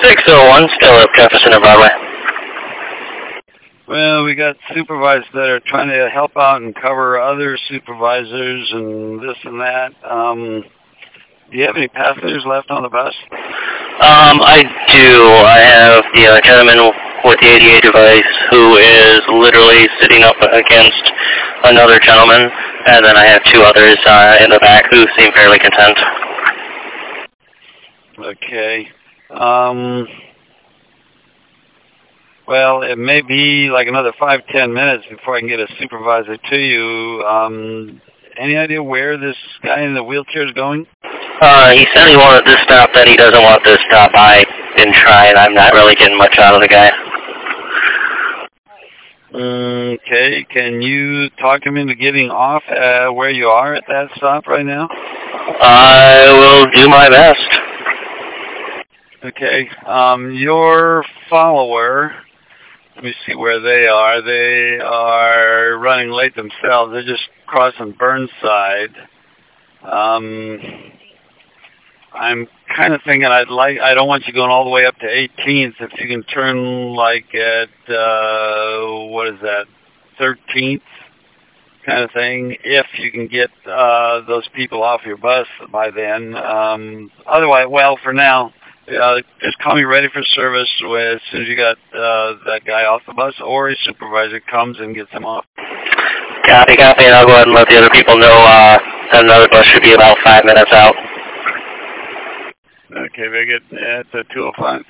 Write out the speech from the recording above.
601, still up Jefferson and Broadway. Well, we got supervisors that are trying to help out and cover other supervisors and this and that. Do you have any passengers left on the bus? I do. I have the gentleman with the ADA device who is literally sitting up against another gentleman, and then I have two others in the back who seem fairly content. Okay. Well, it may be like another 5-10 minutes before I can get a supervisor to you. Any idea where this guy in the wheelchair is going? He said he wanted this stop, then he doesn't want this stop. I've been trying. I'm not really getting much out of the guy. Okay. Can you talk him into getting off where you are at that stop right now? I will do my best. Okay. Your follower, let me see where they are. They are running late themselves. They're just crossing Burnside. I'm kind of thinking I don't want you going all the way up to 18th. If you can turn like at, what is that, 13th kind of thing, if you can get those people off your bus by then. Otherwise, well, for now, just call me ready for service as soon as you got that guy off the bus or a supervisor comes and gets him off. Copy, and I'll go ahead and let the other people know that another bus should be about 5 minutes out. Okay, very good. At 2:05.